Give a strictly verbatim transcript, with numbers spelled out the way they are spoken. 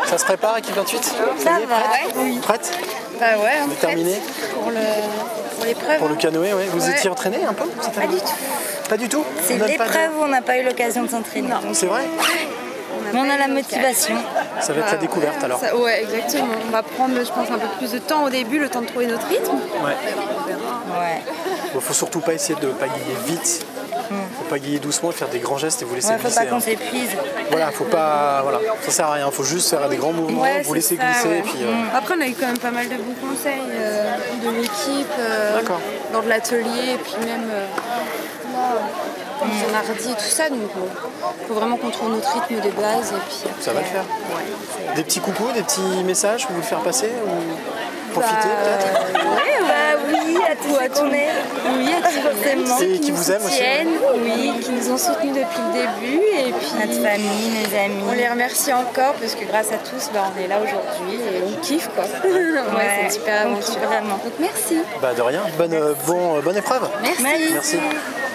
Ça se prépare, équipe vingt-huit? Ça y est, va, prête oui. Prête Bah ouais, en Déterminée fait, pour, le, pour l'épreuve. Pour le canoë, oui. Vous Ouais. étiez entraîné un peu cette Pas année? du tout. Pas du tout? C'est Même pas de- l'épreuve où on n'a pas eu l'occasion de s'entraîner. donc- C'est vrai? Mais on a la motivation. Ça va être la découverte alors. Ça- ouais, exactement. On va prendre, je pense, un peu plus de temps au début, le temps de trouver notre rythme. Ouais. Ouais. Bon, faut surtout pas essayer de pagayer vite. Faut pagayer doucement, faire des grands gestes et vous laisser Ouais, faut glisser. pas qu'on hein. s'épuise. Voilà, faut pas. Voilà, ça sert à rien. Faut juste faire des grands mouvements, Ouais, vous c'est laisser ça, glisser ouais. et puis. euh, Après, on a eu quand même pas mal de bons conseils euh, de l'équipe, euh, D'accord. lors de l'atelier, et puis même euh, là, on a redit et tout ça. Donc, il faut vraiment qu'on trouve notre rythme de base. Et puis, Ça va le faire. Ouais. Des petits coucous, des petits messages que vous voulez faire passer ou profiter Bah, peut-être. ouais, Bah oui, à tous ceux qu'on est. Oui, à tous Forcément. Et qui vous aiment aussi. tiennent, oui, qui nous ont soutenus depuis le début. Et puis, Notre famille, nos amis. on les remercie encore parce que grâce à tous, bah, on est là aujourd'hui et on kiffe quoi. ouais, Ouais, c'est une super on kiffe aventure. vraiment. Donc merci. Bah de rien. Bonne, euh, bon, euh, bonne épreuve. Merci. Merci.